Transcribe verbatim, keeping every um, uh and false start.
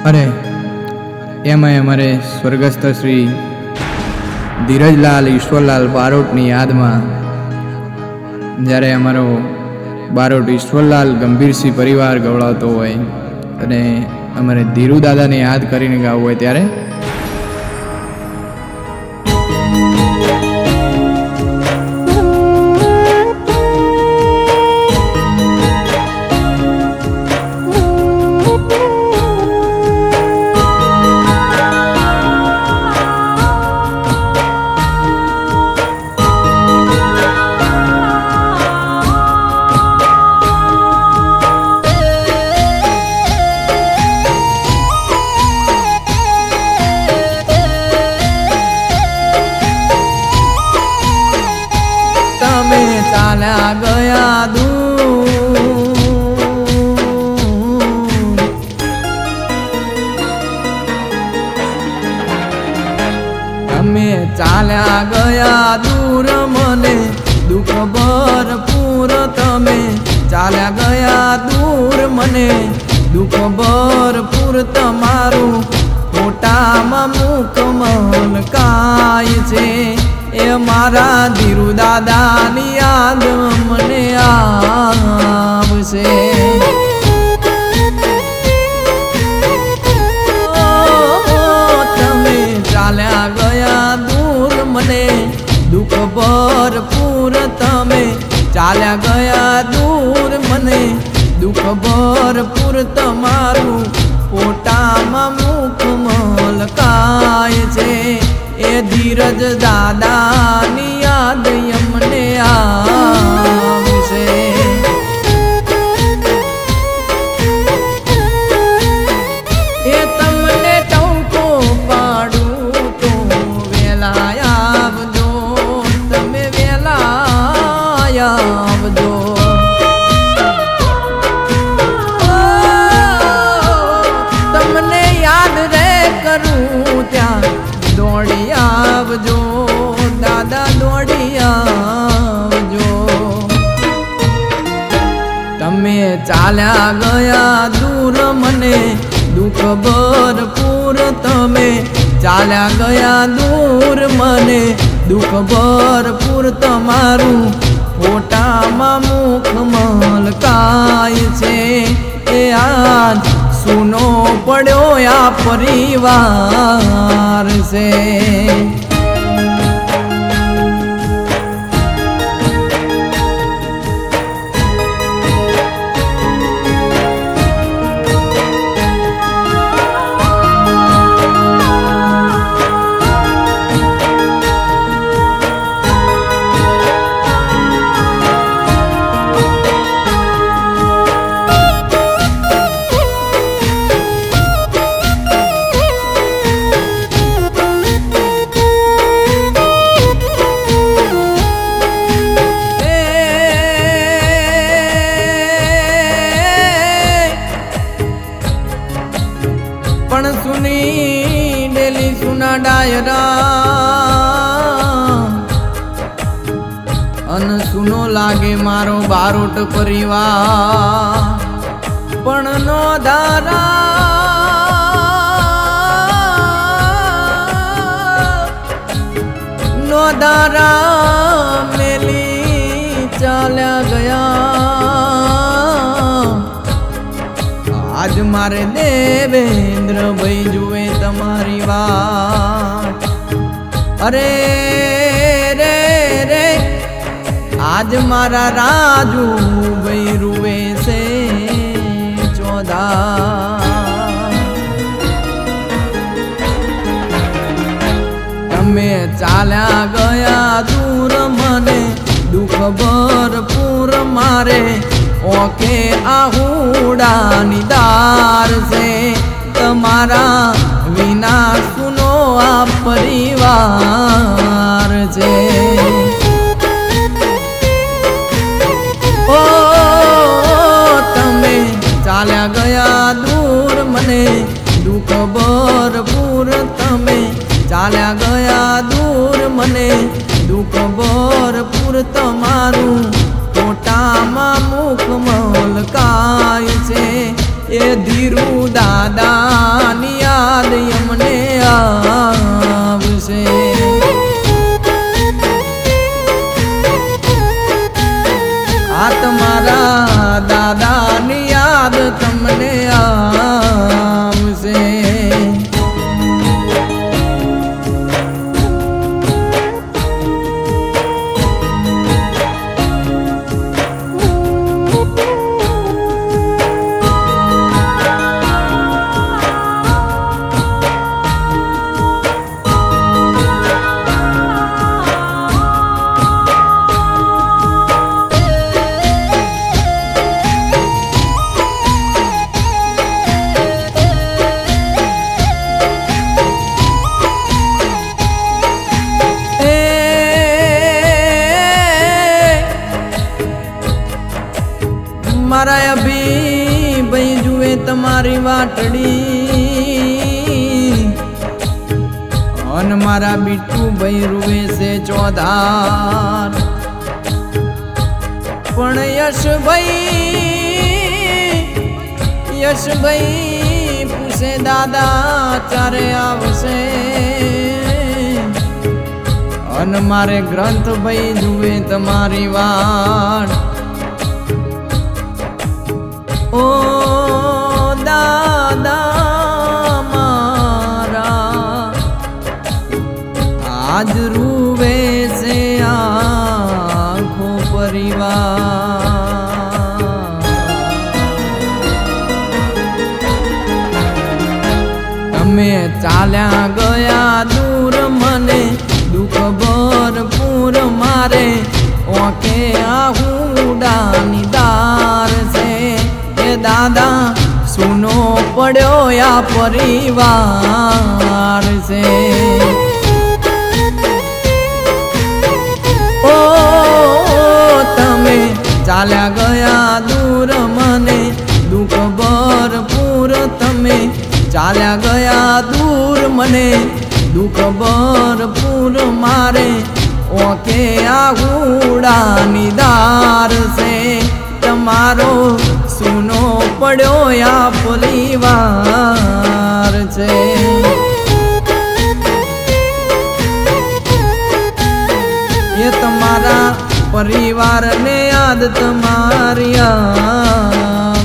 અને એમાં અમારે સ્વર્ગસ્થ શ્રી ધીરજલાલ ઈશ્વરલાલ બારોટની યાદમાં જ્યારે અમારો બારોટ ઈશ્વરલાલ ગંભીરસિંહ પરિવાર ગવડાવતો હોય અને અમારે ધીરુ દાદાને યાદ કરીને ગાવું હોય ત્યારે ચાલ્યા ગયા દૂર તમે ચાલ્યા ગયા દૂર મને દુઃખ ભરપૂર તમે ચાલ્યા ગયા દૂર મને દુઃખ ભરપૂર તમારું ફોટામાં મુખ મલકાય છે એ મારા ધીરુ દાદાની યાદ મને આવશે. તમે ચાલ્યા ગયા દૂર મને દુઃખ ભરપૂર તમે ચાલ્યા ગયા દૂર મને દુઃખ ભરપૂર તમારું ફોટામાં મુખ મલકાય છે એ ધીરજ દાદાની યાદ અમને આવશે. એ તમને ટૌકો પાડું તો વેલા આવજો તમે વેલા આવજો. તમને યાદ રે કરું ત્યાં દોડી આવજો દાદા દોડી આવજો. તમે ચાલ્યા ગયા દૂર મને દુઃખ ભરપૂર તમે ચાલ્યા ગયા દૂર મને દુઃખ ભરપૂર તમારું ફોટામાં મુખ મલકાય છે એ આજ સુનો પડ્યો આ પરિવાર છે. પણ સુની ડેલી સુના ડાયરા અન સુનો લાગે મારો બારોટ પરિવાર પણ નો ધારા નો ધારા મેલી ચાલ્યા ગયા. આજ મારે દેવેન્દ્ર ભાઈ જુએ તમારી વાત અરે રે રે આજ મારા રાજુ ભાઈ રૂવે છે ચોદા. તમે ચાલ્યા ગયા દૂર મને દુઃખ ભરપૂર મારે ઓકે આહુડાની દાર છે તમારા વિના સુનો આ પરિવાર છે. ઓ તમે ચાલ્યા ગયા દૂર મને દુઃખ ભરપૂર તમે ચાલ્યા ગયા દૂર મને દુઃખ ભરપૂર તમારું ફોટામાં મુખ મલકાય છે એ ધીરુ દાદાની યાદ અમને આવશે. આ તમારા દાદાની યાદ તમને આવશે. મારા અભી ભાઈ જુએ તમારી વાટડી અને મારા બીટુ ભાઈ રૂવે છે ચોધાર. પણ યશભાઈ યશભાઈ પૂછે દાદા ચારે આવશે. અને મારે ગ્રંથ ભાઈ જુએ તમારી વાટ. ઓ દાદા મારા આજ રૂવે છે આખો પરિવાર. તમે ચાલ્યા ગયા દૂર મને દુઃખ ભરપૂર મારે ઓકે આહુડાની દાર છે. દાદા સુનો પડ્યો યા પરિવાર છે. ઓ તમે ચાલ્યા ગયા દૂર મને દુઃખ ભરપૂર. તમે ચાલ્યા ગયા દૂર મને દુઃખ ભરપૂર મારે ઓકે આહુડાની દાર છે. તમારો સુનો પડ્યો યા પરિવાર છે. એ તમારા પરિવારને યાદ તમારી